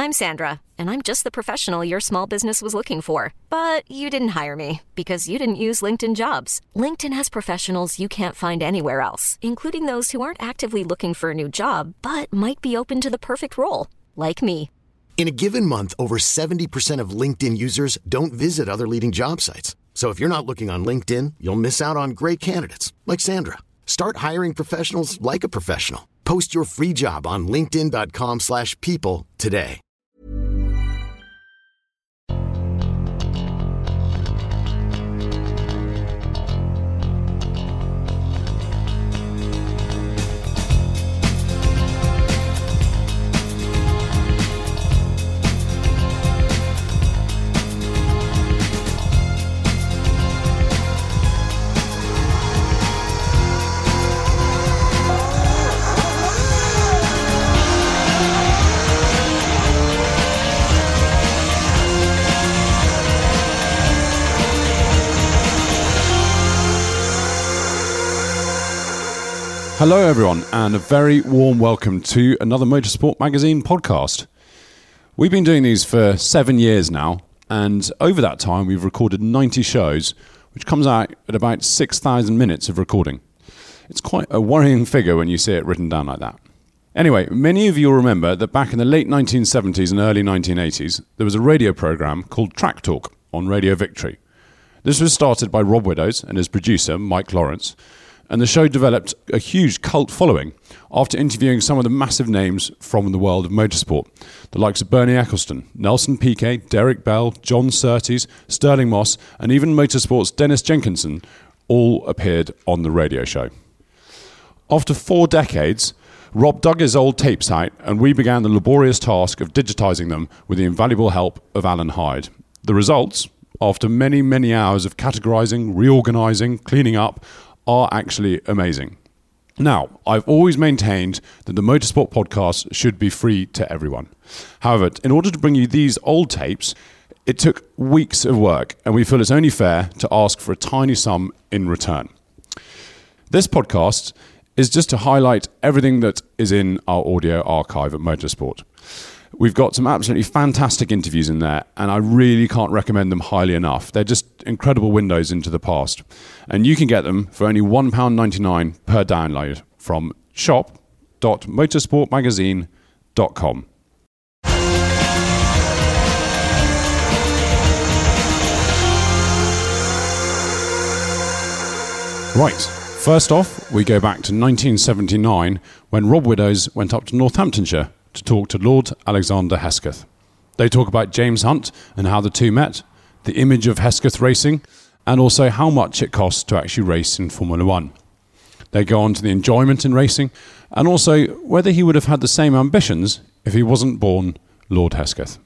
I'm Sandra, and I'm just the professional your small business was looking for. But you didn't hire me because you didn't use LinkedIn Jobs. LinkedIn has professionals you can't find anywhere else, including those who aren't actively looking for a new job, but might be open to the perfect role, like me. In a given month, over 70% of LinkedIn users don't visit other leading job sites. So if you're not looking on LinkedIn, you'll miss out on great candidates like Sandra. Start hiring professionals like a professional. Post your free job on linkedin.com/people today. Hello everyone, and a very warm welcome to another Motorsport Magazine podcast. We've been doing these for 7 years now, and over that time we've recorded 90 shows, which comes out at about 6,000 minutes of recording. It's quite a worrying figure when you see it written down like that. Anyway, many of you will remember that back in the late 1970s and early 1980s, there was a radio programme called Track Talk on Radio Victory. This was started by Rob Widdows and his producer, Mike Lawrence, and the show developed a huge cult following after interviewing some of the massive names from the world of motorsport, the likes of Bernie Ecclestone, Nelson Piquet, Derek Bell, John Surtees, Sterling Moss, and even motorsport's Dennis Jenkinson all appeared on the radio show. After 4 decades, Rob dug his old tapes out, and we began the laborious task of digitising them with the invaluable help of Alan Hyde. The results, after many, many hours of categorising, reorganising, cleaning up, are actually amazing. Now, I've always maintained that the Motorsport podcast should be free to everyone. However, in order to bring you these old tapes, it took weeks of work, and we feel it's only fair to ask for a tiny sum in return. This podcast is just to highlight everything that is in our audio archive at Motorsport. We've got some absolutely fantastic interviews in there, and I really can't recommend them highly enough. They're just incredible windows into the past. And you can get them for only £1.99 per download from shop.motorsportmagazine.com. Right, first off, we go back to 1979 when Rob Widdows went up to Northamptonshire to talk to Lord Alexander Hesketh. They talk about James Hunt and how the two met, the image of Hesketh racing, and also how much it costs to actually race in Formula One. They go on to the enjoyment in racing, and also whether he would have had the same ambitions if he wasn't born Lord Hesketh.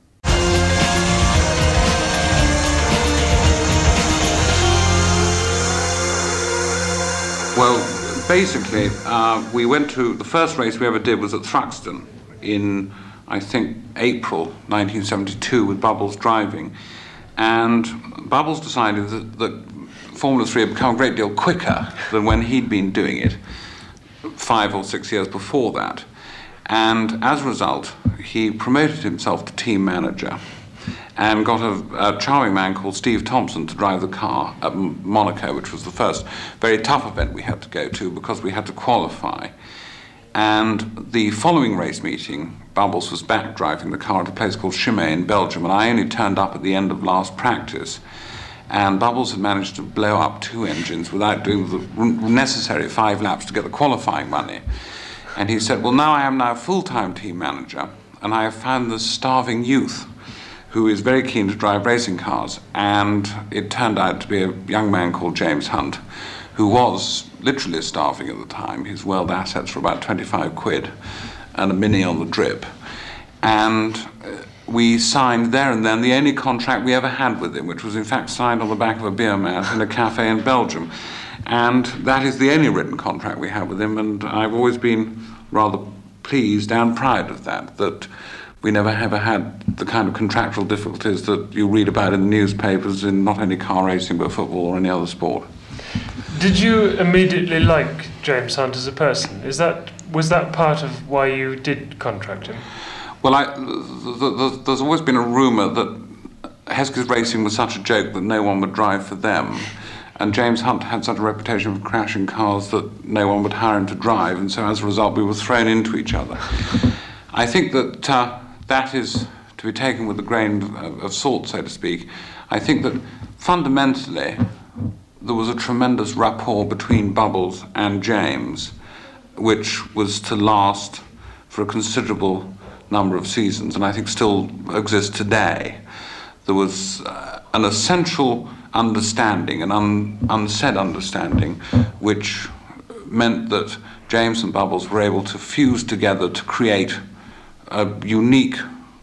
Well, basically, we went to, the first race we ever did was at Thruxton in, I think, April 1972 with Bubbles driving. And Bubbles decided that Formula 3 had become a great deal quicker than when he'd been doing it 5 or 6 years before that. And as a result, he promoted himself to team manager and got a charming man called Steve Thompson to drive the car at Monaco, which was the first very tough event we had to go to because we had to qualify. And the following race meeting, Bubbles was back driving the car at a place called Chimay in Belgium, and I only turned up at the end of last practice. And Bubbles had managed to blow up 2 engines without doing the necessary 5 laps to get the qualifying money. And he said, well, now I am now full-time team manager, and I have found this starving youth who is very keen to drive racing cars. And it turned out to be a young man called James Hunt, who was literally starving at the time. His world assets were about 25 quid and a Mini on the drip. And we signed there and then the only contract we ever had with him, which was in fact signed on the back of a beer mat in a cafe in Belgium. And that is the only written contract we have with him, and I've always been rather pleased and proud of that we never ever had the kind of contractual difficulties that you read about in the newspapers in not only car racing but football or any other sport. Did you immediately like James Hunt as a person? Was that part of why you did contract him? Well, there's always been a rumour that Hesketh Racing was such a joke that no one would drive for them. And James Hunt had such a reputation for crashing cars that no one would hire him to drive, and so as a result we were thrown into each other. I think that that is to be taken with a grain of salt, so to speak. I think that fundamentally there was a tremendous rapport between Bubbles and James, which was to last for a considerable number of seasons, and I think still exists today. There was an essential understanding, an unsaid understanding, which meant that James and Bubbles were able to fuse together to create a unique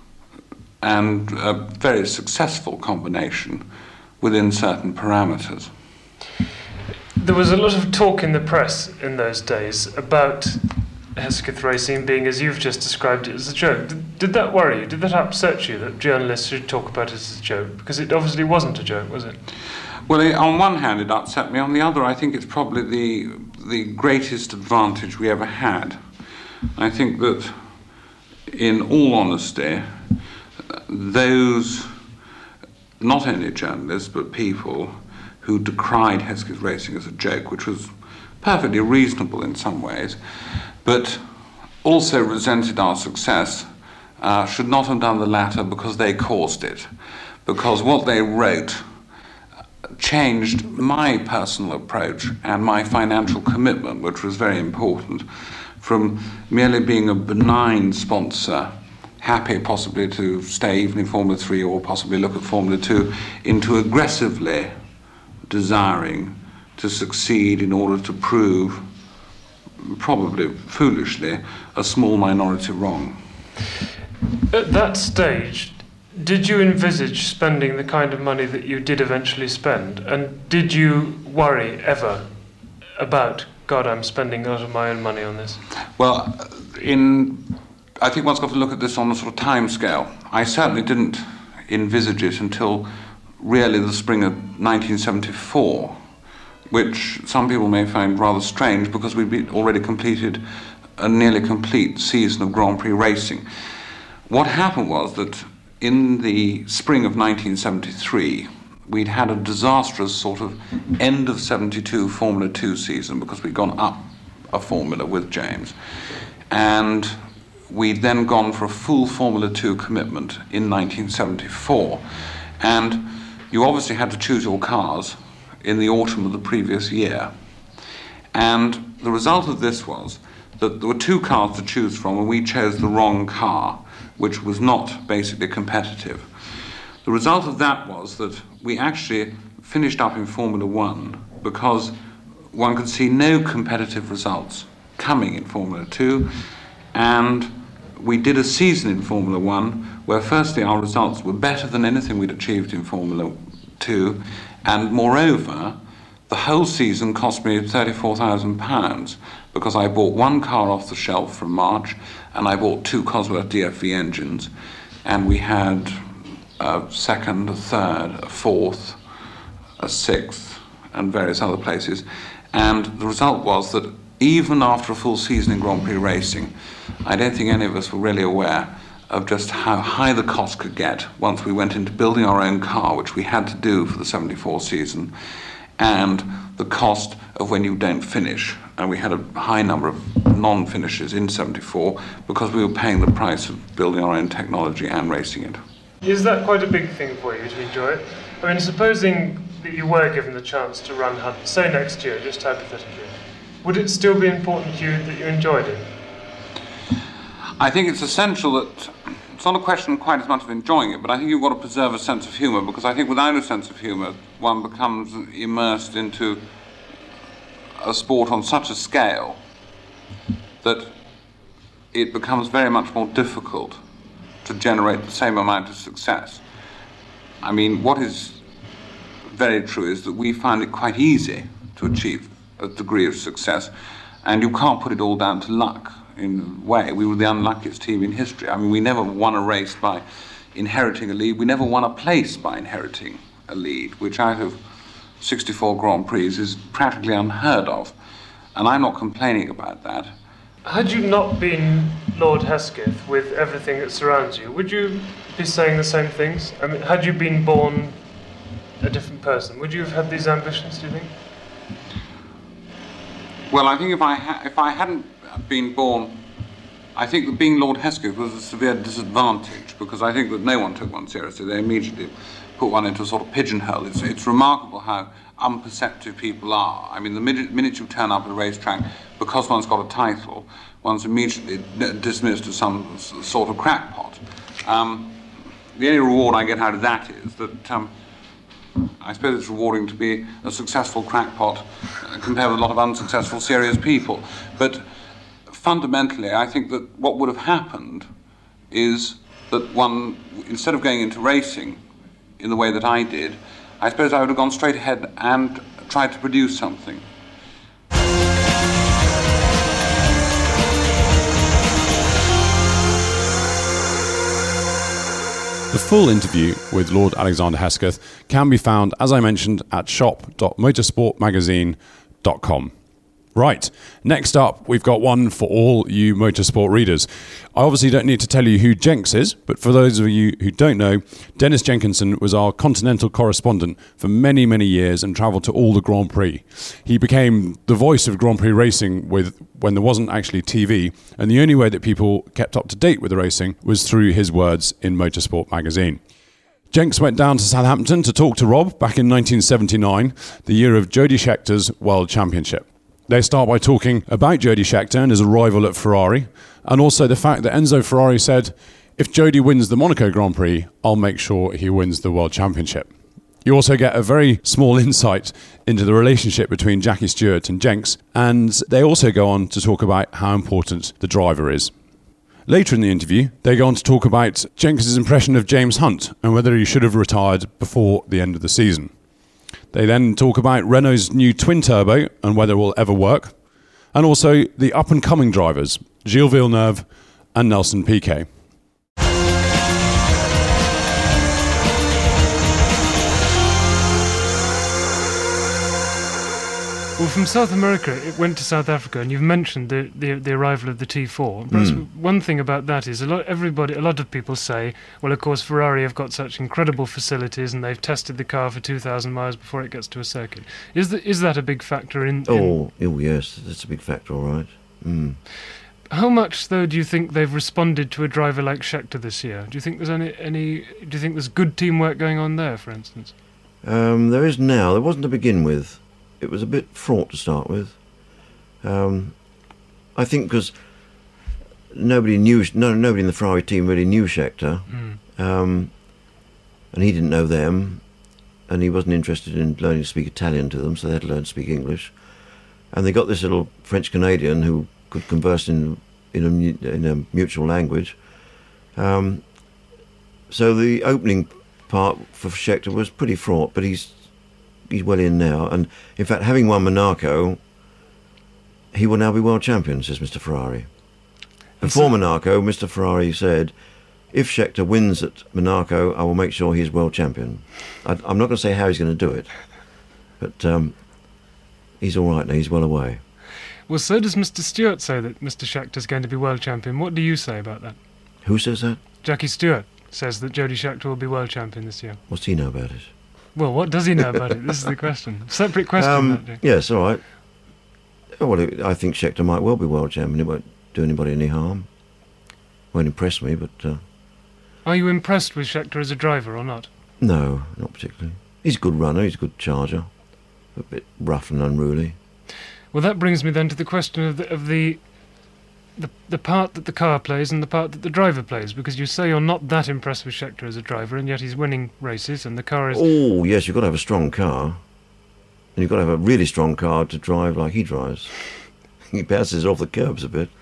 and a very successful combination within certain parameters. There was a lot of talk in the press in those days about Hesketh Racing being, as you've just described it, as a joke. Did that worry you? Did that upset you, that journalists should talk about it as a joke? Because it obviously wasn't a joke, was it? Well, on one hand it upset me. On the other, I think it's probably the greatest advantage we ever had. I think that, in all honesty, those, not only journalists, but people who decried Hesketh Racing as a joke, which was perfectly reasonable in some ways, but also resented our success, should not have done the latter because they caused it. Because what they wrote changed my personal approach and my financial commitment, which was very important, from merely being a benign sponsor, happy possibly to stay even in Formula 3 or possibly look at Formula 2, into aggressively desiring to succeed in order to prove, probably foolishly, a small minority wrong. At that stage, did you envisage spending the kind of money that you did eventually spend? And did you worry ever about, God, I'm spending a lot of my own money on this? Well, I think one's got to look at this on a sort of time scale. I certainly didn't envisage it until really the spring of 1974, which some people may find rather strange because we'd already completed a nearly complete season of Grand Prix racing. What happened was that in the spring of 1973, we'd had a disastrous sort of end of 72 Formula 2 season because we'd gone up a formula with James. And we'd then gone for a full Formula 2 commitment in 1974. And you obviously had to choose your cars in the autumn of the previous year. And the result of this was that there were two cars to choose from, and we chose the wrong car, which was not basically competitive. The result of that was that we actually finished up in Formula 1 because one could see no competitive results coming in Formula 2, and we did a season in Formula 1 where firstly our results were better than anything we'd achieved in Formula 2, and moreover, the whole season cost me £34,000 because I bought one car off the shelf from March and I bought two Cosworth DFV engines, and we had a second, a third, a fourth, a sixth, and various other places. And the result was that even after a full season in Grand Prix racing, I don't think any of us were really aware of just how high the cost could get once we went into building our own car, which we had to do for the 74 season, and the cost of when you don't finish. And we had a high number of non-finishes in 74 because we were paying the price of building our own technology and racing it. Is that quite a big thing for you to enjoy it? I mean, supposing that you were given the chance to run Hunt, say next year, just hypothetically, would it still be important to you that you enjoyed it? I think it's essential that it's not a question quite as much of enjoying it, but I think you've got to preserve a sense of humour, because I think without a sense of humour, one becomes immersed into a sport on such a scale that it becomes very much more difficult to generate the same amount of success. I mean, what is very true is that we find it quite easy to achieve a degree of success, and you can't put it all down to luck. In a way, we were the unluckiest team in history. I mean, we never won a race by inheriting a lead. We never won a place by inheriting a lead, which out of 64 Grand Prix is practically unheard of. And I'm not complaining about that. Had you not been Lord Hesketh with everything that surrounds you, would you be saying the same things? I mean, had you been born a different person, would you have had these ambitions, do you think? Well, I think if I hadn't been born, I think that being Lord Hesketh was a severe disadvantage, because I think that no one took one seriously. They immediately put one into a sort of pigeonhole. It's remarkable how unperceptive people are. I mean, the minute you turn up at a racetrack, because one's got a title, one's immediately dismissed as some sort of crackpot. The only reward I get out of that is that I suppose it's rewarding to be a successful crackpot compared with a lot of unsuccessful serious people. But fundamentally, I think that what would have happened is that one, instead of going into racing in the way that I did, I suppose I would have gone straight ahead and tried to produce something. The full interview with Lord Alexander Hesketh can be found, as I mentioned, at shop.motorsportmagazine.com. Right, next up, we've got one for all you motorsport readers. I obviously don't need to tell you who Jenks is, but for those of you who don't know, Dennis Jenkinson was our continental correspondent for many, many years and travelled to all the Grand Prix. He became the voice of Grand Prix racing when there wasn't actually TV, and the only way that people kept up to date with the racing was through his words in Motorsport magazine. Jenks went down to Southampton to talk to Rob back in 1979, the year of Jody Scheckter's World Championship. They start by talking about Jody Scheckter and his arrival at Ferrari, and also the fact that Enzo Ferrari said, if Jody wins the Monaco Grand Prix, I'll make sure he wins the World Championship. You also get a very small insight into the relationship between Jackie Stewart and Jenks, and they also go on to talk about how important the driver is. Later in the interview, they go on to talk about Jenks' impression of James Hunt and whether he should have retired before the end of the season. They then talk about Renault's new twin-turbo and whether it will ever work, and also the up-and-coming drivers, Gilles Villeneuve and Nelson Piquet. Well, from South America, it went to South Africa, and you've mentioned the arrival of the T4. Perhaps one thing about that is a lot of people say, well, of course, Ferrari have got such incredible facilities, and they've tested the car for 2,000 miles before it gets to a circuit. Is that a big factor in? Oh, yes, that's a big factor, all right. How much, though, do you think they've responded to a driver like Scheckter this year? Do you think there's Do you think there's good teamwork going on there, for instance? There is now. There wasn't to begin with. It was a bit fraught to start with. I think because nobody in the Ferrari team really knew Scheckter, and he didn't know them, and he wasn't interested in learning to speak Italian to them, so they had to learn to speak English. And they got this little French Canadian who could converse in a mutual language. So the opening part for Scheckter was pretty fraught, but he's well in now, and in fact, having won Monaco, he will now be world champion, says Mr. Ferrari. Before Monaco, Mr. Ferrari said, if Scheckter wins at Monaco, I will make sure he's world champion. I'm not going to say how he's going to do it, but he's all right now, he's well away. Well, so does Mr. Stewart say that Mr. Scheckter's going to be world champion. What do you say about that? Who says that? Jackie Stewart says that Jody Scheckter will be world champion this year. What's he know about it? Well, what does he know about it? This is the question. Separate question. Yes, all right. Well, I think Scheckter might well be world champion. It won't do anybody any harm. Won't impress me, but... Are you impressed with Scheckter as a driver or not? No, not particularly. He's a good runner, he's a good charger. A bit rough and unruly. Well, that brings me then to the question of the part that the car plays and the part that the driver plays, because you say you're not that impressed with Scheckter as a driver, and yet he's winning races, and the car is... Oh, yes, you've got to have a strong car. And you've got to have a really strong car to drive like he drives. He bounces off the curbs a bit.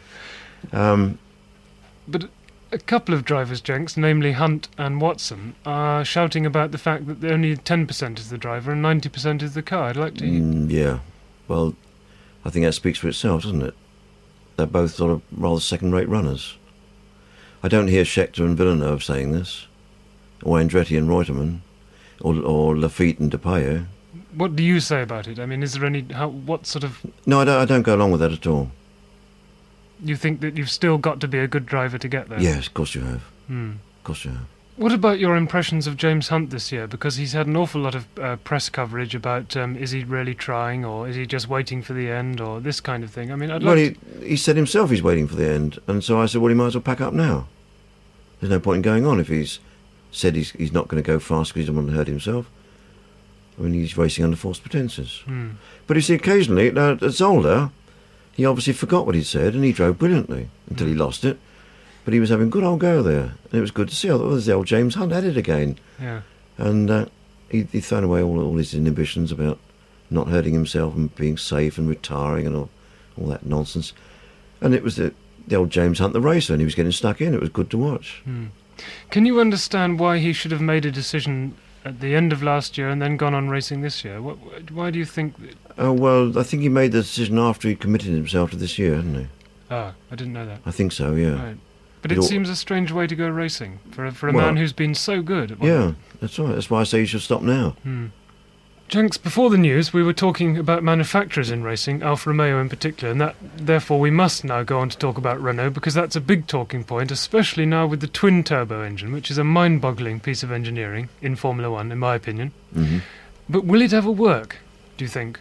But a couple of drivers, Jenks, namely Hunt and Watson, are shouting about the fact that only 10% is the driver and 90% is the car. I'd like to... Yeah, well, I think that speaks for itself, doesn't it? They're both sort of rather second-rate runners. I don't hear Scheckter and Villeneuve saying this, or Andretti and Reutemann, or Lafitte and Depailler. What do you say about it? I mean, is there any... what sort of... No, I don't go along with that at all. You think that you've still got to be a good driver to get there? Yes, of course you have. Of course you have. What about your impressions of James Hunt this year? Because he's had an awful lot of press coverage about is he really trying, or is he just waiting for the end, or this kind of thing. I mean, he said himself he's waiting for the end, and so I said, well, he might as well pack up now. There's no point in going on if he's said he's not going to go fast because he doesn't want to hurt himself. I mean, he's racing under false pretences. But you see, occasionally, at Zolder, he obviously forgot what he'd said, and he drove brilliantly until he lost it. But he was having a good old go there, and it was good to see. I thought, well, there's the old James Hunt at it again. Yeah. And he'd thrown away all his inhibitions about not hurting himself and being safe and retiring and all that nonsense. And it was the old James Hunt, the racer, and he was getting stuck in. It was good to watch. Can you understand why he should have made a decision at the end of last year and then gone on racing this year? Why do you think... Well, I think he made the decision after he committed himself to this year, hadn't he? Ah, I didn't know that. I think so, yeah. Right. But it seems a strange way to go racing for a man who's been so good at one. Yeah, that's right. That's why I say you should stop now. Jenks, before the news, we were talking about manufacturers in racing, Alfa Romeo in particular, and therefore we must now go on to talk about Renault, because that's a big talking point, especially now with the twin-turbo engine, which is a mind-boggling piece of engineering in Formula One, in my opinion. But will it ever work, do you think?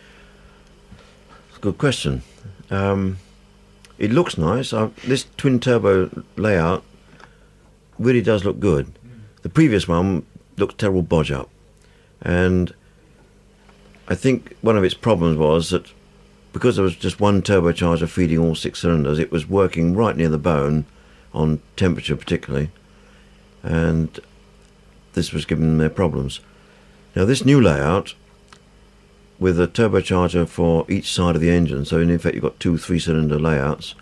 It's a good question. It looks nice. This twin-turbo layout really does look good. The previous one looked terrible bodge-up. And I think one of its problems was that because there was just one turbocharger feeding all 6 cylinders, it was working right near the bone, on temperature particularly, and this was giving them their problems. Now this new layout, with a turbocharger for each side of the engine, so in effect you've got 2 3-cylinder layouts,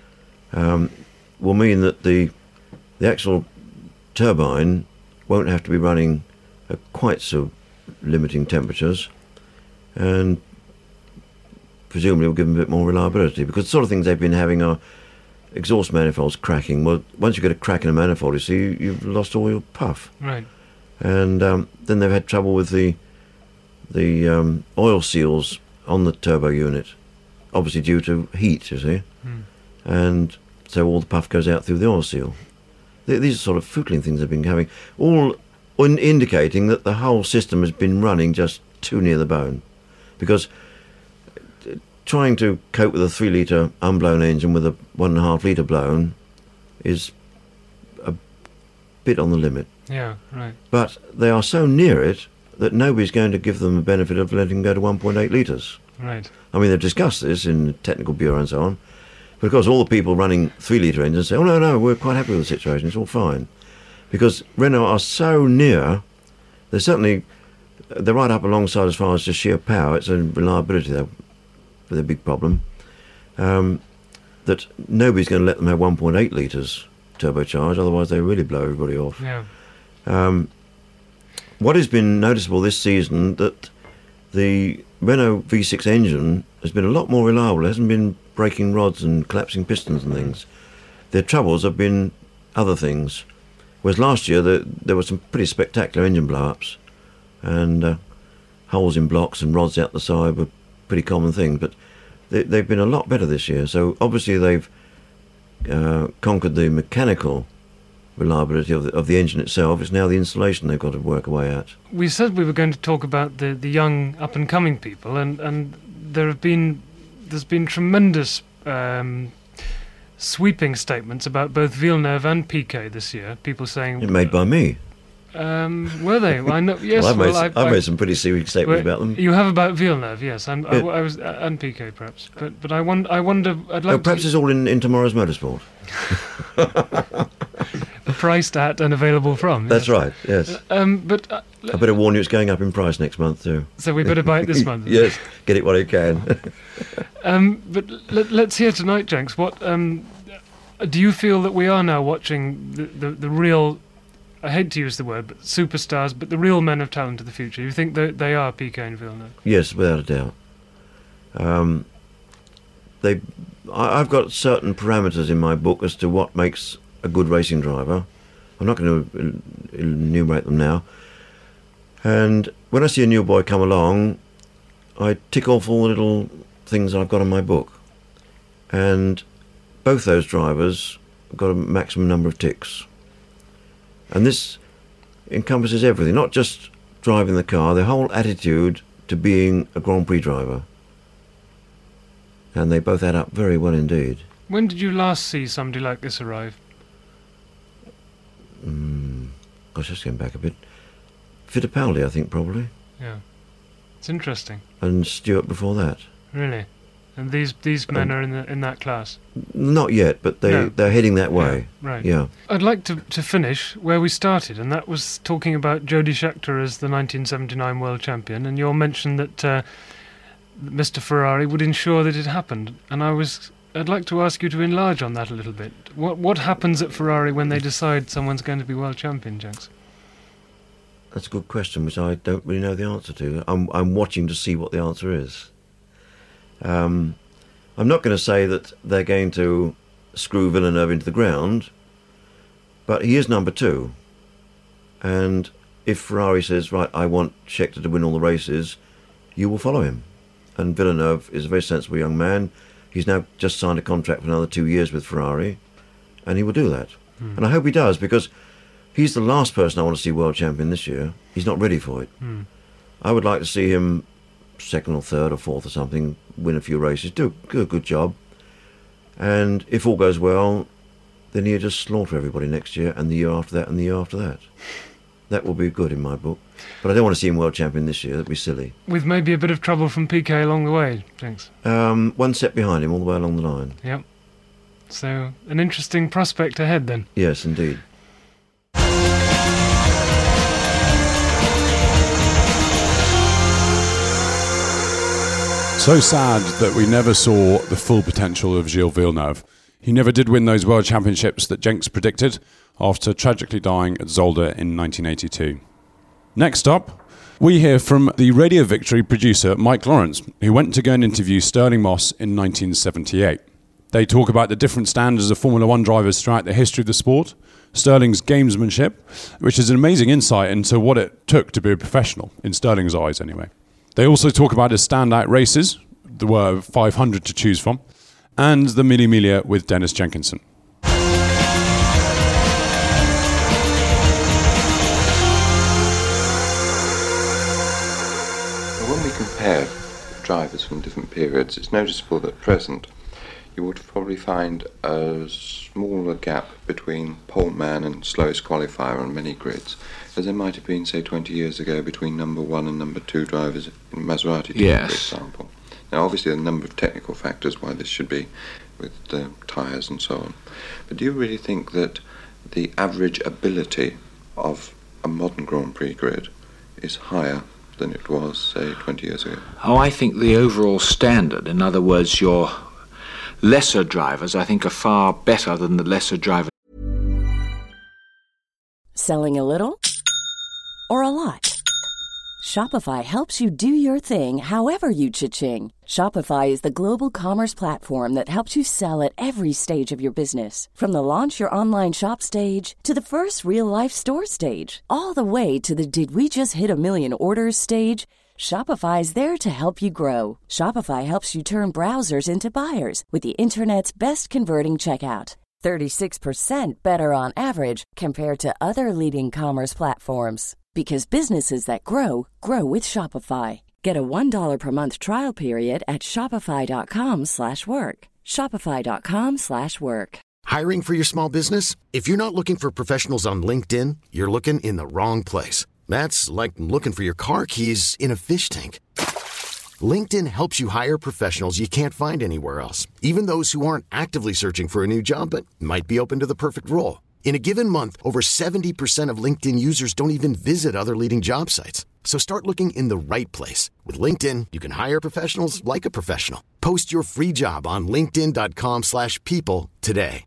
will mean that the actual turbine won't have to be running at quite so limiting temperatures, and presumably will give them a bit more reliability, because the sort of things they've been having are exhaust manifolds cracking. Well, once you get a crack in a manifold, you see, you've lost all your puff. Right. And then they've had trouble with the oil seals on the turbo unit, obviously due to heat, you see. And so all the puff goes out through the oil seal. These are sort of footling things they've been having, all indicating that the whole system has been running just too near the bone. Because trying to cope with a 3-litre unblown engine with a 1.5 litre blown is a bit on the limit. Yeah, right. But they are so near it that nobody's going to give them the benefit of letting them go to 1.8 litres. Right. I mean, they've discussed this in the technical bureau and so on. But of course, all the people running 3-litre engines say, oh, no, we're quite happy with the situation, it's all fine. Because Renault are so near, they're right up alongside as far as just sheer power. It's a reliability, though, with a big problem, that nobody's going to let them have 1.8 litres turbocharged, otherwise they really blow everybody off. Yeah. What has been noticeable this season, that the Renault V6 engine has been a lot more reliable. It hasn't been breaking rods and collapsing pistons and things. Their troubles have been other things. Whereas last year there were some pretty spectacular engine blow-ups, and holes in blocks and rods out the side were a pretty common thing. But they've been a lot better this year. So obviously they've conquered the mechanical reliability of the engine itself. It's now the installation they've got to work away at. We said we were going to talk about the young up-and-coming people, and there's been tremendous sweeping statements about both Villeneuve and Piquet this year. People saying... Made by me. Were they? I know. Yes. I've made some pretty serious statements about them. You have about Villeneuve, yes, and I was and Piquet perhaps, but I wonder. I'd like. Perhaps it's all in tomorrow's motorsport. Priced at and available from. That's right. Yes. But I better warn you, it's going up in price next month too. So we better buy it this month. Yes, get it while you can. But let's hear tonight, Jenks. What do you feel that we are now watching the real? I hate to use the word, but superstars, but the real men of talent of the future. You think that they are Piquet and Villeneuve? Yes, without a doubt. I've got certain parameters in my book as to what makes a good racing driver. I'm not going to enumerate them now. And when I see a new boy come along, I tick off all the little things I've got in my book. And both those drivers got a maximum number of ticks. And this encompasses everything, not just driving the car, their whole attitude to being a Grand Prix driver. And they both add up very well indeed. When did you last see somebody like this arrive? Gosh, that's going back a bit. Fittipaldi, I think, probably. Yeah. It's interesting. And Stewart before that. Really? And these men are in that class? Not yet, but they're heading that way. Yeah, right. Yeah. I'd like to finish where we started, and that was talking about Jody Scheckter as the 1979 world champion, and your mention that Mr. Ferrari would ensure that it happened. And I'd like to ask you to enlarge on that a little bit. What happens at Ferrari when they decide someone's going to be world champion, Jenks? That's a good question, which I don't really know the answer to. I'm watching to see what the answer is. I'm not going to say that they're going to screw Villeneuve into the ground, but he is number 2. And if Ferrari says, right, I want Scheckter to win all the races, you will follow him. And Villeneuve is a very sensible young man. He's now just signed a contract for another 2 years with Ferrari, and he will do that. And I hope he does, because he's the last person I want to see world champion this year. He's not ready for it. I would like to see him second or third or fourth or something, win a few races, do a good job. And if all goes well, then he'll just slaughter everybody next year and the year after that and the year after that. That will be good in my book. But I don't want to see him world champion this year. That'd be silly. With maybe a bit of trouble from Piquet along the way, thanks. One step behind him all the way along the line. Yep. So, an interesting prospect ahead then. Yes, indeed. So sad that we never saw the full potential of Gilles Villeneuve. He never did win those world championships that Jenks predicted after tragically dying at Zolder in 1982. Next up, we hear from the Radio Victory producer Mike Lawrence, who went to go and interview Stirling Moss in 1978. They talk about the different standards of Formula One drivers throughout the history of the sport, Stirling's gamesmanship, which is an amazing insight into what it took to be a professional, in Stirling's eyes anyway. They also talk about his standout races, there were 500 to choose from, and the Mille Miglia with Dennis Jenkinson. When we compare drivers from different periods, it's noticeable that at present you would probably find a smaller gap between pole man and slowest qualifier on many grids, as there might have been, say, 20 years ago between number 1 and number 2 drivers in Maserati team, for example. Now, obviously, there are a number of technical factors why this should be, with tyres and so on. But do you really think that the average ability of a modern Grand Prix grid is higher than it was, say, 20 years ago? Oh, I think the overall standard, in other words, your lesser drivers, I think, are far better than the lesser drivers. Selling a little or a lot? Shopify helps you do your thing however you cha-ching. Shopify is the global commerce platform that helps you sell at every stage of your business. From the launch your online shop stage to the first real-life store stage, all the way to the did we just hit a million orders stage. Shopify is there to help you grow. Shopify helps you turn browsers into buyers with the internet's best converting checkout. 36% better on average compared to other leading commerce platforms. Because businesses that grow, grow with Shopify. Get a $1 per month trial period at shopify.com/work. Shopify.com/work. Hiring for your small business? If you're not looking for professionals on LinkedIn, you're looking in the wrong place. That's like looking for your car keys in a fish tank. LinkedIn helps you hire professionals you can't find anywhere else, even those who aren't actively searching for a new job but might be open to the perfect role. In a given month, over 70% of LinkedIn users don't even visit other leading job sites. So start looking in the right place. With LinkedIn, you can hire professionals like a professional. Post your free job on linkedin.com/people today.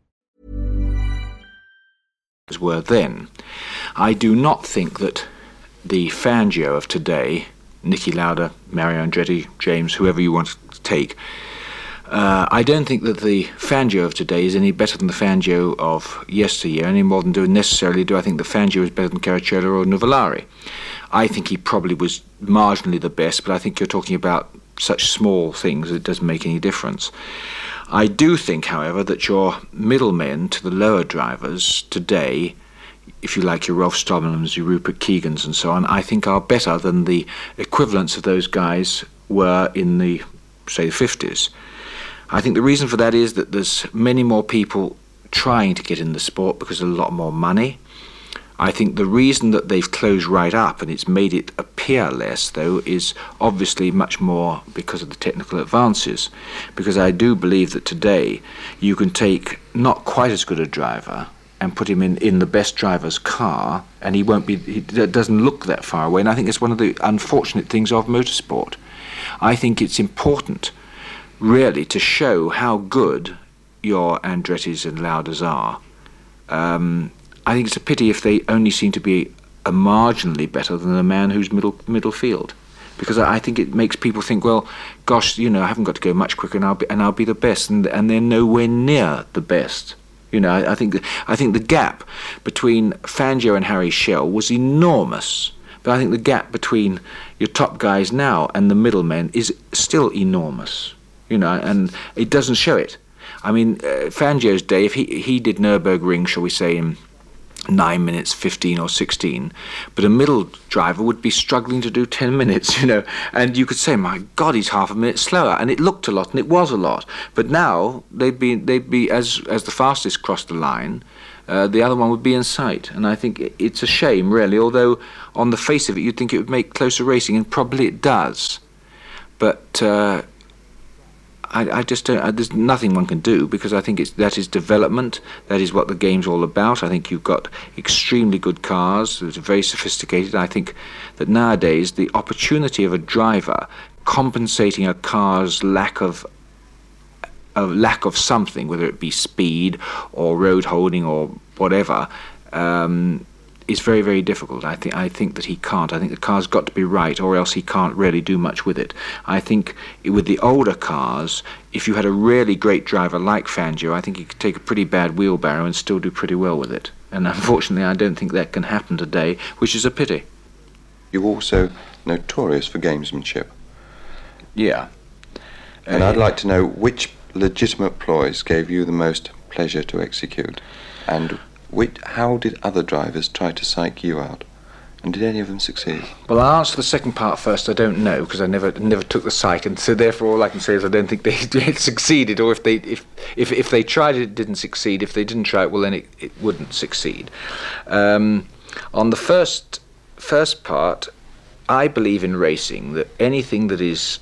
Were then. I do not think that the Fangio of today, Niki Lauda, Mario Andretti, James, whoever you want to take, I don't think that the Fangio of today is any better than the Fangio of yesteryear, any more than do I think the Fangio is better than Caracciola or Nuvolari. I think he probably was marginally the best, but I think you're talking about such small things that it doesn't make any difference. I do think, however, that your middlemen to the lower drivers today, if you like, your Rolf Stommelms, your Rupert Keegans and so on, I think are better than the equivalents of those guys were in the, say, the 50s. I think the reason for that is that there's many more people trying to get in the sport because there's a lot more money. I think the reason that they've closed right up and it's made it appear less, though, is obviously much more because of the technical advances. Because I do believe that today you can take not quite as good a driver and put him in the best driver's car, and he doesn't look that far away. And I think it's one of the unfortunate things of motorsport. I think it's important, really, to show how good your Andrettis and Laudas are. I think it's a pity if they only seem to be a marginally better than a man who's middle field, because I think it makes people think, well, gosh, I haven't got to go much quicker, and I'll be the best, and they're nowhere near the best. I think the gap between Fangio and Harry Schell was enormous, but I think the gap between your top guys now and the middlemen is still enormous. And it doesn't show it. I mean, Fangio's day, if he did Nürburgring, shall we say, in 9 minutes 15 or 16, but a middle driver would be struggling to do 10 minutes, and you could say, my God, he's half a minute slower, and it looked a lot, and it was a lot. But now they'd be as the fastest crossed the line, the other one would be in sight. And I think it's a shame, really, although on the face of it you'd think it would make closer racing, and probably it does. But I just don't. There's nothing one can do, because I think that is development. That is what the game's all about. I think you've got extremely good cars that are very sophisticated. I think that nowadays the opportunity of a driver compensating a car's lack of something, whether it be speed or road holding or whatever, is very, very difficult. I think that he can't. I think the car's got to be right, or else he can't really do much with it. I think with the older cars, if you had a really great driver like Fangio, I think he could take a pretty bad wheelbarrow and still do pretty well with it. And unfortunately, I don't think that can happen today, which is a pity. You're also notorious for gamesmanship. Yeah. And I'd like to know which legitimate ploys gave you the most pleasure to execute, and how did other drivers try to psych you out, and did any of them succeed? Well, I'll answer the second part first. I don't know, because I never took the psych, and so therefore all I can say is I don't think they succeeded, or if they tried it didn't succeed. If they didn't try it, well then it wouldn't succeed. On the first part, I believe in racing that anything that is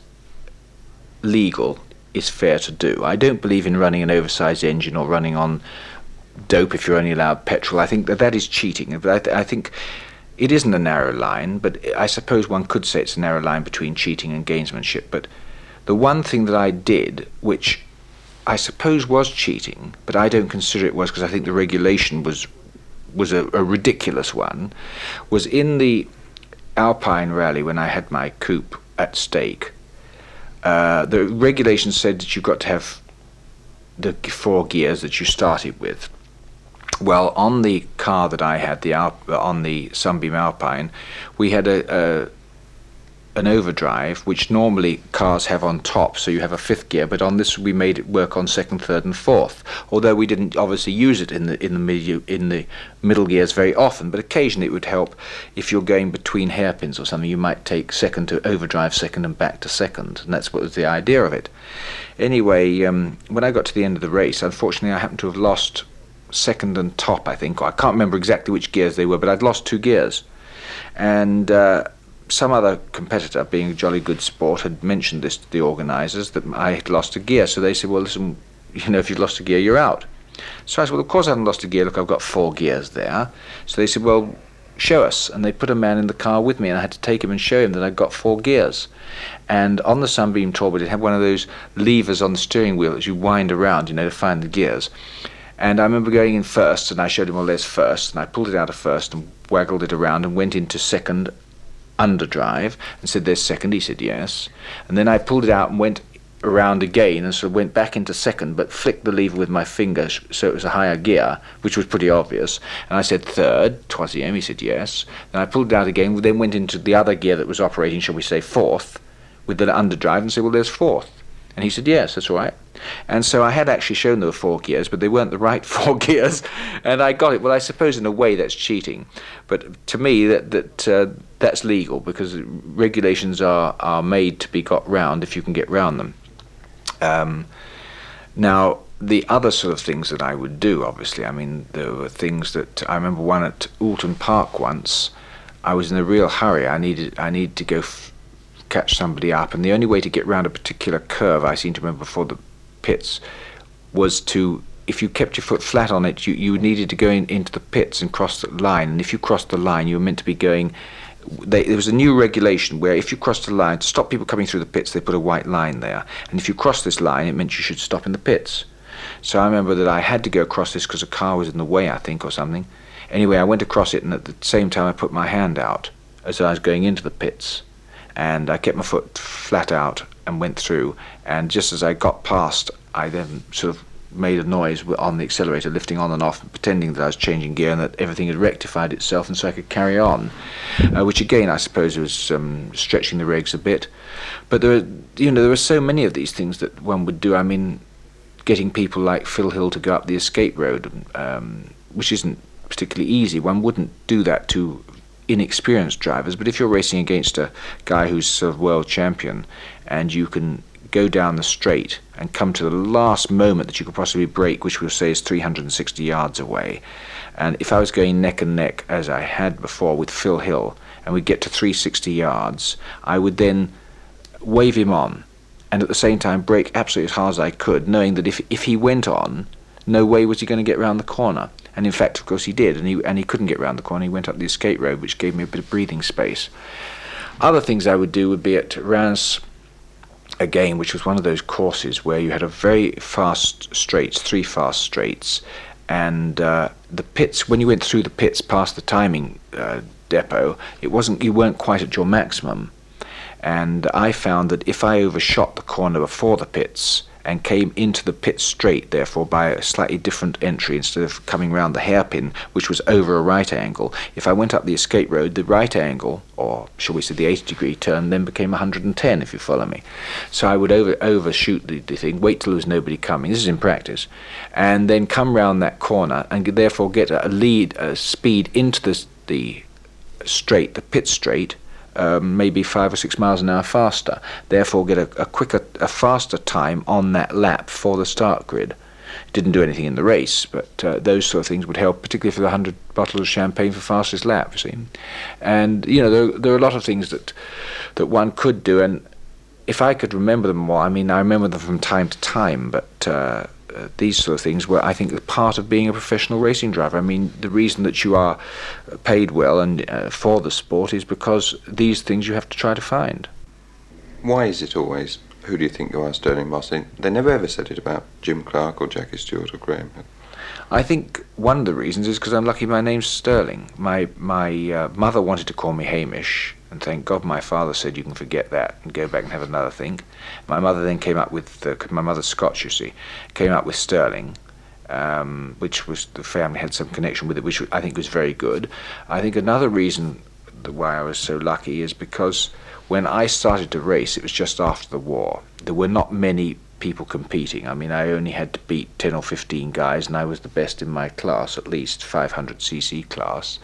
legal is fair to do. I don't believe in running an oversized engine or running on dope if you're only allowed petrol. I think that is cheating. But I think it isn't a narrow line, but I suppose one could say it's a narrow line between cheating and gamesmanship. But the one thing that I did, which I suppose was cheating, but I don't consider it was, because I think the regulation was a ridiculous one, was in the Alpine Rally when I had my coupe at stake. The regulation said that you've got to have the 4 gears that you started with. Well, on the car that I had, on the Sunbeam Alpine, we had an overdrive, which normally cars have on top, so you have a 5th gear, but on this we made it work on 2nd, 3rd and 4th, although we didn't obviously use it in the middle gears very often, but occasionally it would help if you're going between hairpins or something. You might take 2nd to overdrive 2nd and back to 2nd, and that's what was the idea of it. Anyway, when I got to the end of the race, unfortunately I happened to have lost 2nd and top, I think, or I can't remember exactly which gears they were, but I'd lost 2 gears, and some other competitor, being a jolly good sport, had mentioned this to the organisers, that I had lost a gear. So they said, well, listen, if you've lost a gear, you're out. So I said, well, of course I haven't lost a gear. Look, I've got 4 gears there. So they said, well, show us. And they put a man in the car with me, and I had to take him and show him that I'd got 4 gears. And on the Sunbeam Tour, it had one of those levers on the steering wheel that you wind around, to find the gears. And I remember going in first, and I showed him, well, there's first. And I pulled it out of first and waggled it around and went into 2nd underdrive and said, there's 2nd. He said yes. And then I pulled it out and went around again and sort of went back into 2nd, but flicked the lever with my finger so it was a higher gear, which was pretty obvious. And I said 3rd, troisième. He said yes. Then I pulled it out again, then went into the other gear that was operating, shall we say 4th, with the underdrive, and said, well, there's 4th. And he said, yes, that's all right. And so I had actually shown there were 4 gears, but they weren't the right 4 gears, and I got it. Well, I suppose in a way that's cheating, but to me that's legal, because regulations are made to be got round if you can get round them. Now, the other sort of things that I would do, obviously, I mean, there were things that I remember. One at Alton Park once, I was in a real hurry. I needed to go catch somebody up, and the only way to get round a particular curve, I seem to remember, before the pits, was to, if you kept your foot flat on it, you needed to go into the pits and cross the line, and if you crossed the line, you were meant to be going. There was a new regulation where if you crossed the line, to stop people coming through the pits, they put a white line there, and if you crossed this line, it meant you should stop in the pits. So I remember that I had to go across this because a car was in the way, I think, or something. Anyway, I went across it, and at the same time I put my hand out as I was going into the pits, and I kept my foot flat out and went through, and just as I got past, I then sort of made a noise on the accelerator, lifting on and off, pretending that I was changing gear and that everything had rectified itself, and so I could carry on, which again I suppose was stretching the regs a bit. But there were so many of these things that one would do. I mean, getting people like Phil Hill to go up the escape road, which isn't particularly easy. One wouldn't do that to inexperienced drivers, but if you're racing against a guy who's sort of world champion, and you can go down the straight and come to the last moment that you could possibly brake, which we'll say is 360 yards away, and if I was going neck and neck, as I had before with Phil Hill, and we'd get to 360 yards, I would then wave him on, and at the same time brake absolutely as hard as I could, knowing that if he went on, no way was he going to get round the corner. And in fact, of course, he did, and he couldn't get round the corner. He went up the escape road, which gave me a bit of breathing space. Other things I would do would be at Reims again, which was one of those courses where you had a very fast straights, 3 fast straights, and the pits. When you went through the pits past the timing depot, you weren't quite at your maximum. And I found that if I overshot the corner before the pits and came into the pit straight, therefore by a slightly different entry instead of coming round the hairpin, which was over a right angle, if I went up the escape road, the right angle, or shall we say the 80-degree turn, then became 110, if you follow me. So I would overshoot the thing, wait till there was nobody coming, this is in practice, and then come round that corner and therefore get a speed into the straight, the pit straight, maybe 5 or 6 miles an hour faster, therefore get a faster time on that lap for the start grid. Didn't do anything in the race, but those sort of things would help, particularly for the 100 bottles of champagne for fastest lap, you see. And there are a lot of things that one could do, and if I could remember them more, I mean, I remember them from time to time, but these sort of things were, I think, part of being a professional racing driver. I mean, the reason that you are paid well and for the sport is because these things you have to try to find. Why is it always, who do you think you are, Stirling Moss? They never ever said it about Jim Clark or Jackie Stewart or Graham. I think one of the reasons is because I'm lucky my name's Stirling. My mother wanted to call me Hamish, and thank God my father said you can forget that and go back and have another think. My mother then came up with, because my mother's Scotch, you see, came up with Stirling, which was, the family had some connection with it, which I think was very good. I think another reason why I was so lucky is because when I started to race, it was just after the war. There were not many people competing. I mean, I only had to beat 10 or 15 guys, and I was the best in my class, at least 500cc class.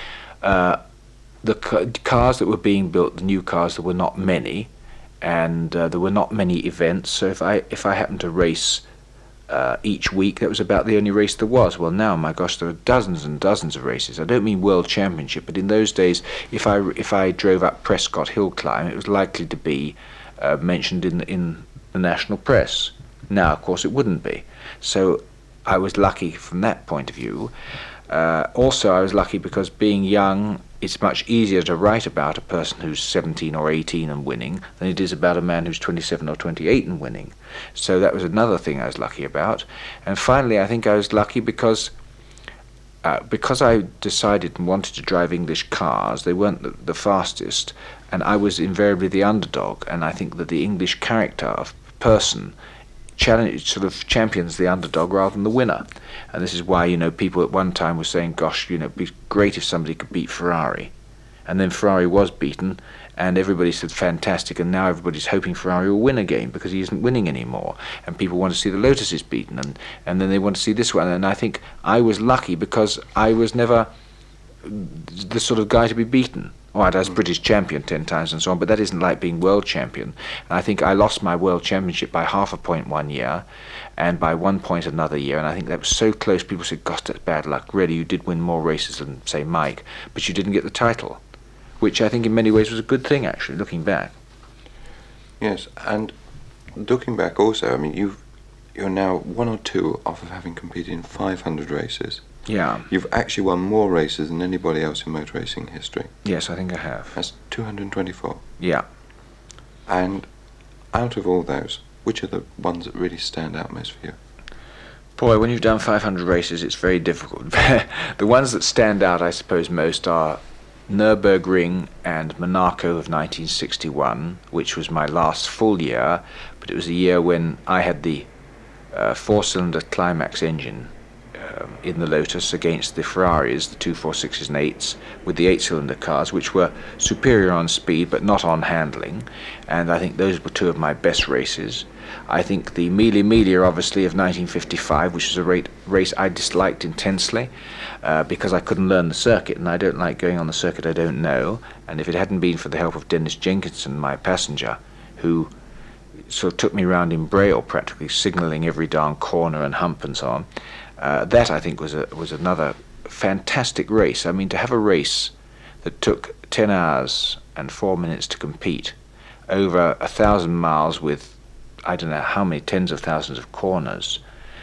The cars that were being built, the new cars, there were not many, and there were not many events. So if I happened to race each week, that was about the only race there was. Well, now, my gosh, there are dozens and dozens of races. I don't mean World Championship, but in those days, if I drove up Prescott Hill Climb, it was likely to be mentioned in the national press. Now, of course, it wouldn't be. So I was lucky from that point of view. Also, I was lucky because being young, it's much easier to write about a person who's 17 or 18 and winning than it is about a man who's 27 or 28 and winning. So that was another thing I was lucky about. And finally, I think I was lucky because I decided and wanted to drive English cars. They weren't the fastest, and I was invariably the underdog. And I think that the English character of person sort of champions the underdog rather than the winner. And this is why, people at one time were saying, gosh, it'd be great if somebody could beat Ferrari. and then Ferrari was beaten, and everybody said fantastic, and now everybody's hoping Ferrari will win again because he isn't winning anymore, and people want to see the Lotuses beaten, and then they want to see this one. And I think I was lucky because I was never the sort of guy to be beaten. All right, I was British champion 10 times and so on, but that isn't like being world champion. And I think I lost my world championship by 0.5 point one year and by 1 point another year, and I think that was so close. People said, gosh, that's bad luck. Really, you did win more races than, say, Mike, but you didn't get the title, which I think in many ways was a good thing, actually, looking back. Yes, and looking back also, I mean, you're now 1 or 2 off of having competed in 500 races. Yeah. You've actually won more races than anybody else in motor racing history. Yes, I think I have. That's 224. Yeah. And out of all those, which are the ones that really stand out most for you? Boy, when you've done 500 races, it's very difficult. The ones that stand out, I suppose, most are Nürburgring and Monaco of 1961, which was my last full year, but it was a year when I had the 4-cylinder Climax engine in the Lotus against the Ferraris, the 246s and 8s, with the 8-cylinder cars, which were superior on speed but not on handling, and I think those were 2 of my best races. I think the Mille Miglia, obviously, of 1955, which was a race I disliked intensely because I couldn't learn the circuit, and I don't like going on the circuit I don't know, and if it hadn't been for the help of Dennis Jenkinson, my passenger, who sort of took me round in Braille practically, signalling every darn corner and hump and so on, that I think was another fantastic race. I mean, to have a race that took 10 hours and 4 minutes to compete over 1,000 miles with I don't know how many tens of thousands of corners,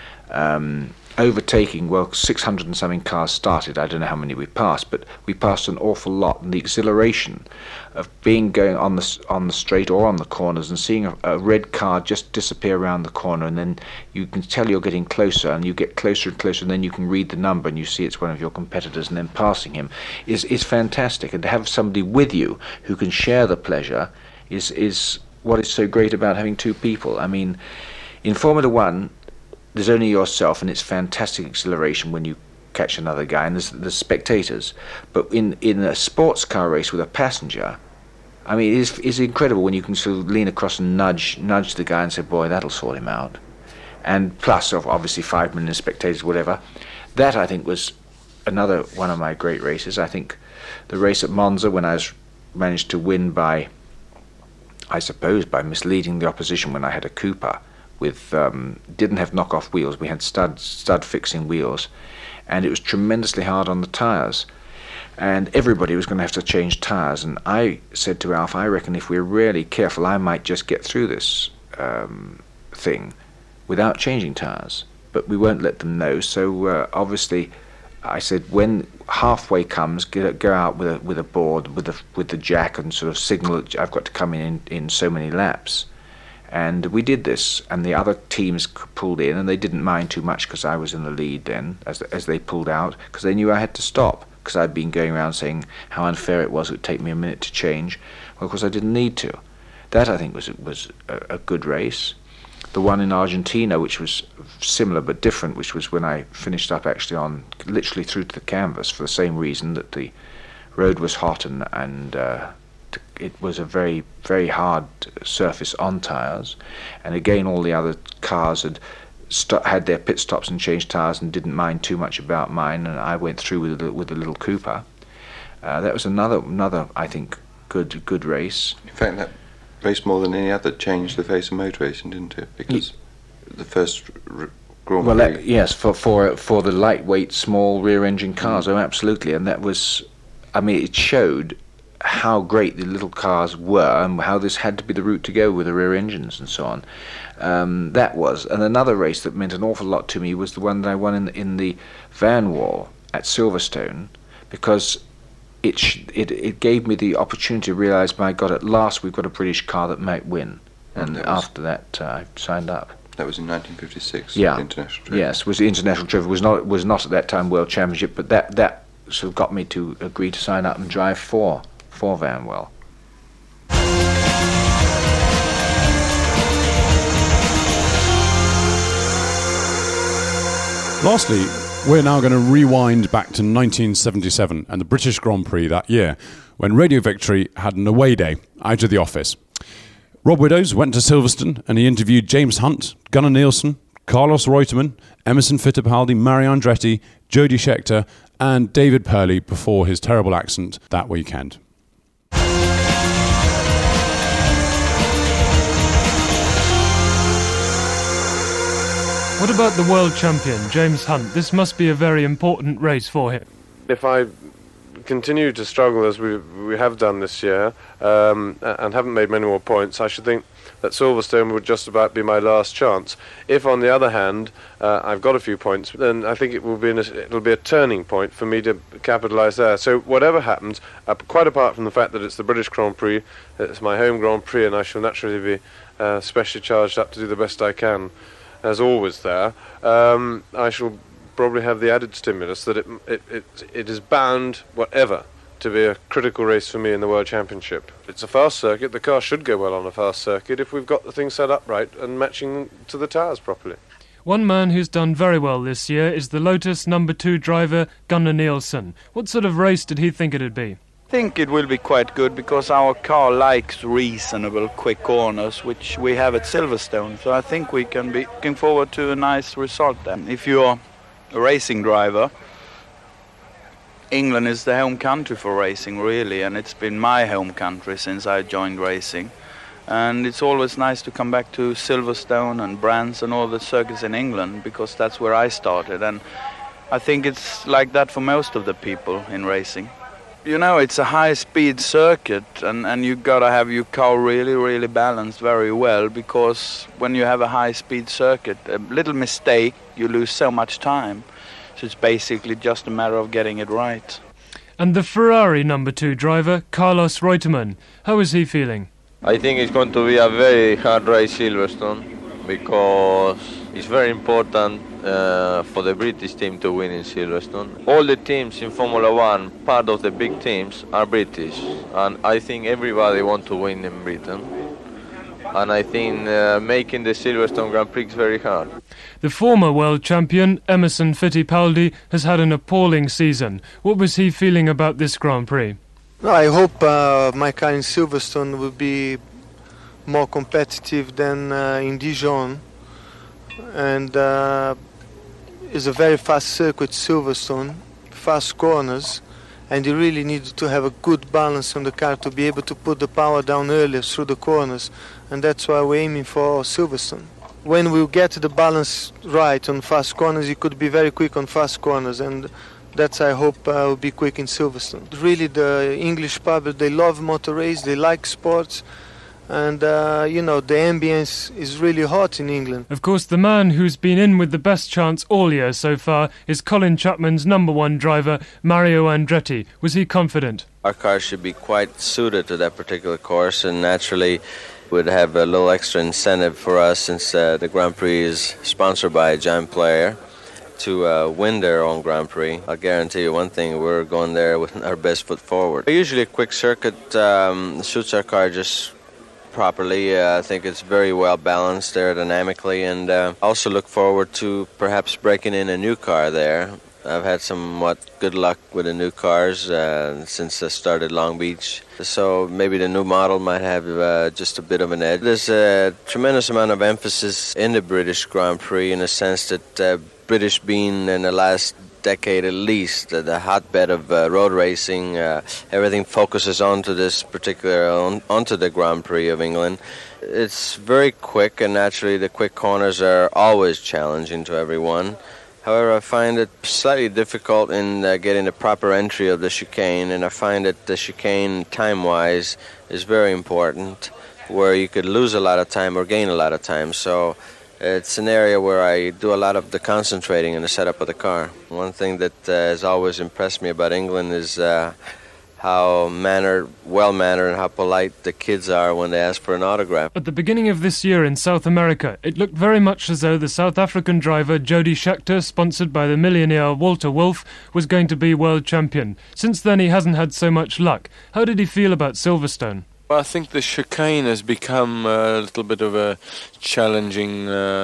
overtaking, well, 600 and something cars started. I don't know how many we passed, but we passed an awful lot. And the exhilaration of going on the straight or on the corners and seeing a red car just disappear around the corner, and then you can tell you're getting closer, and you get closer and closer, and then you can read the number and you see it's one of your competitors, and then passing him is fantastic. And to have somebody with you who can share the pleasure is what is so great about having 2 people. I mean, in Formula One, there's only yourself, and it's fantastic exhilaration when you catch another guy, and there's spectators. But in a sports car race with a passenger, I mean, it's incredible when you can sort of lean across and nudge the guy and say, boy, that'll sort him out. And plus, obviously, 5 million spectators, whatever. That, I think, was another one of my great races. I think the race at Monza, when I managed to win by, I suppose, by misleading the opposition when I had a Cooper with didn't have knockoff wheels. We had stud fixing wheels, and it was tremendously hard on the tyres, and everybody was going to have to change tyres. And I said to Alf, I reckon if we're really careful, I might just get through this thing without changing tyres, but we won't let them know. So obviously I said, when halfway comes, go out with a board with the jack and sort of signal that I've got to come in so many laps. And we did this, and the other teams pulled in, and they didn't mind too much because I was in the lead then, as they pulled out, because they knew I had to stop, because I'd been going around saying how unfair it was. It would take me a minute to change. Well, of course, I didn't need to. That, I think, was a good race. The one in Argentina, which was similar but different, which was when I finished up actually on literally through to the canvas for the same reason, that the road was hot and it was a very, very hard surface on tyres. And again, all the other cars had their pit stops and changed tyres and didn't mind too much about mine, and I went through with a little Cooper. That was another I think good race. In fact, that race more than any other changed the face of motor racing, didn't it? Because the first Grand Prix. Yes, for the lightweight, small rear-engine cars. Oh, absolutely. And that was, I mean, it showed how great the little cars were and how this had to be the route to go with the rear engines and so on. That was, and another race that meant an awful lot to me was the one that I won in the Van Wall at Silverstone, because it gave me the opportunity to realise, my God, at last we've got a British car that might win. And after that, I signed up. That was in 1956. Yeah. International Drift. Yes, was the International Drift. Was not at that time World Championship, but that sort of got me to agree to sign up and drive for Van Wall. Lastly, We're now going to rewind back to 1977 and the British Grand Prix that year, when Radio Victory had an away day out of the office. Rob Widdows went to Silverstone and he interviewed James Hunt, Gunnar Nielsen, Carlos Reutemann, Emerson Fittipaldi, Mario Andretti, Jody Scheckter and David Purley before his terrible accident that weekend. What about the world champion, James Hunt? This must be a very important race for him. If I continue to struggle as we have done this year and haven't made many more points, I should think that Silverstone would just about be my last chance. If, on the other hand, I've got a few points, then I think it'll be a turning point for me to capitalise there. So whatever happens, quite apart from the fact that it's the British Grand Prix, it's my home Grand Prix, and I shall naturally be specially charged up to do the best I can, as always there, I shall probably have the added stimulus that it is bound, whatever, to be a critical race for me in the World Championship. It's a fast circuit. The car should go well on a fast circuit if we've got the thing set up right and matching to the tyres properly. One man who's done very well this year is the Lotus number 2 driver, Gunnar Nielsen. What sort of race did he think it'd be? I think it will be quite good because our car likes reasonable quick corners, which we have at Silverstone. So I think we can be looking forward to a nice result then. If you're a racing driver, England is the home country for racing, really, and it's been my home country since I joined racing. And it's always nice to come back to Silverstone and Brands and all the circuits in England because that's where I started. And I think it's like that for most of the people in racing. You know, it's a high-speed circuit, and you got to have your car really, really balanced very well, because when you have a high-speed circuit, a little mistake, you lose so much time. So it's basically just a matter of getting it right. And the Ferrari number 2 driver, Carlos Reutemann, how is he feeling? I think it's going to be a very hard race, Silverstone, because it's very important for the British team to win in Silverstone. All the teams in Formula 1, part of the big teams, are British, and I think everybody wants to win in Britain. And I think making the Silverstone Grand Prix is very hard. The former world champion, Emerson Fittipaldi, has had an appalling season. What was he feeling about this Grand Prix? I hope my car in Silverstone will be more competitive than in Dijon. And it's a very fast circuit, Silverstone, fast corners, and you really need to have a good balance on the car to be able to put the power down earlier through the corners, and that's why we're aiming for Silverstone. When we get the balance right on fast corners, you could be very quick on fast corners, and that's, I hope, will be quick in Silverstone. Really, the English public, they love motor race, they like sports, and, the ambience is really hot in England. Of course, the man who's been in with the best chance all year so far is Colin Chapman's number 1 driver, Mario Andretti. Was he confident? Our car should be quite suited to that particular course, and naturally would have a little extra incentive for us, since the Grand Prix is sponsored by a giant player, to win their own Grand Prix. I'll guarantee you one thing, we're going there with our best foot forward. Usually a quick circuit suits our car just properly. I think it's very well balanced aerodynamically, and also look forward to perhaps breaking in a new car there. I've had somewhat good luck with the new cars since I started Long Beach, so maybe the new model might have just a bit of an edge. There's a tremendous amount of emphasis in the British Grand Prix, in the sense that British being in the last decade at least the hotbed of road racing, everything focuses onto this particular onto the Grand Prix of England. It's very quick, and naturally the quick corners are always challenging to everyone. However, I find it slightly difficult in getting the proper entry of the chicane, and I find that the chicane time-wise is very important, where you could lose a lot of time or gain a lot of time. So it's an area where I do a lot of the concentrating in the setup of the car. One thing that has always impressed me about England is how well-mannered and how polite the kids are when they ask for an autograph. At the beginning of this year in South America, it looked very much as though the South African driver Jody Scheckter, sponsored by the millionaire Walter Wolf, was going to be world champion. Since then he hasn't had so much luck. How did he feel about Silverstone? I think the chicane has become a little bit of a challenging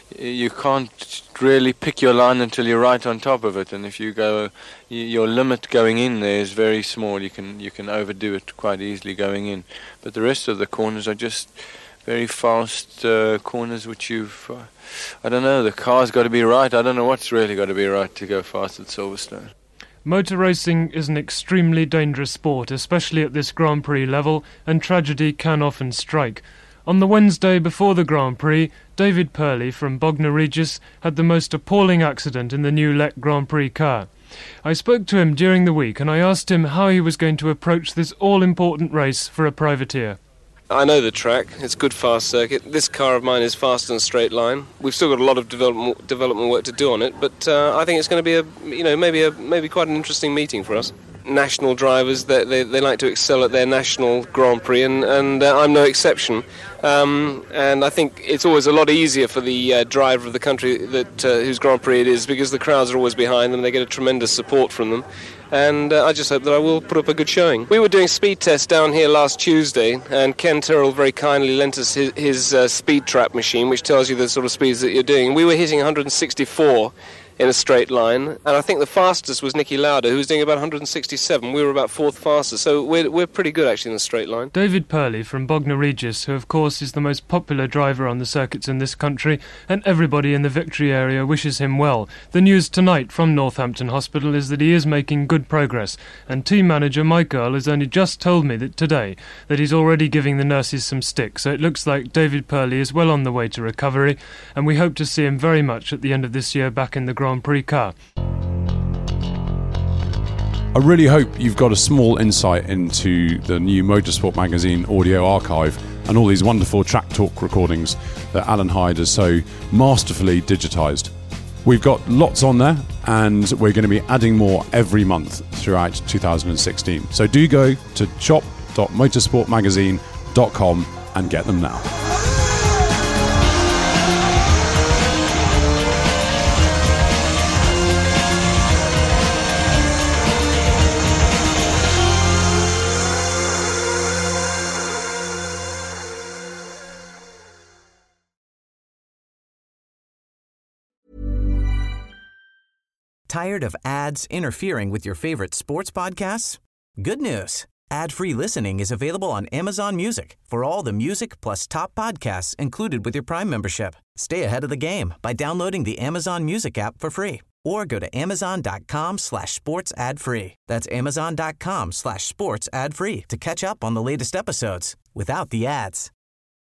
you can't really pick your line until you're right on top of it, and if you go, your limit going in there is very small. You can overdo it quite easily going in, but the rest of the corners are just very fast corners which I don't know, the car's got to be right. I don't know what's really got to be right to go fast at Silverstone. Motor racing is an extremely dangerous sport, especially at this Grand Prix level, and tragedy can often strike. On the Wednesday before the Grand Prix, David Purley from Bognor Regis had the most appalling accident in the new LEC Grand Prix car. I spoke to him during the week and I asked him how he was going to approach this all-important race for a privateer. I know the track. It's a good fast circuit. This car of mine is fast and straight line. We've still got a lot of development work to do on it, but I think it's going to be maybe quite an interesting meeting for us. National drivers, they like to excel at their national Grand Prix, and I'm no exception. And I think it's always a lot easier for the driver of the country whose Grand Prix it is, because the crowds are always behind them. They get a tremendous support from them. And I just hope that I will put up a good showing. We were doing speed tests down here last Tuesday, and Ken Tyrrell very kindly lent us his speed trap machine, which tells you the sort of speeds that you're doing. We were hitting 164 in a straight line, and I think the fastest was Niki Lauda, who was doing about 167. We were about fourth fastest, so we're pretty good actually in the straight line. David Purley from Bognor Regis, who of course is the most popular driver on the circuits in this country, and everybody in the Victory area wishes him well. The news tonight from Northampton Hospital is that he is making good progress, and team manager Mike Earl has only just told me that today that he's already giving the nurses some stick, so it looks like David Purley is well on the way to recovery, and we hope to see him very much at the end of this year back in the Grand Prix car. I really hope you've got a small insight into the new Motorsport magazine audio archive and all these wonderful track talk recordings that Alan Hyde has so masterfully digitised. We've got lots on there, and we're going to be adding more every month throughout 2016. So do go to shop.motorsportmagazine.com and get them now. Tired of ads interfering with your favorite sports podcasts? Good news. Ad-free listening is available on Amazon Music for all the music plus top podcasts included with your Prime membership. Stay ahead of the game by downloading the Amazon Music app for free or go to amazon.com/sports ad free. That's amazon.com/sports ad free to catch up on the latest episodes without the ads.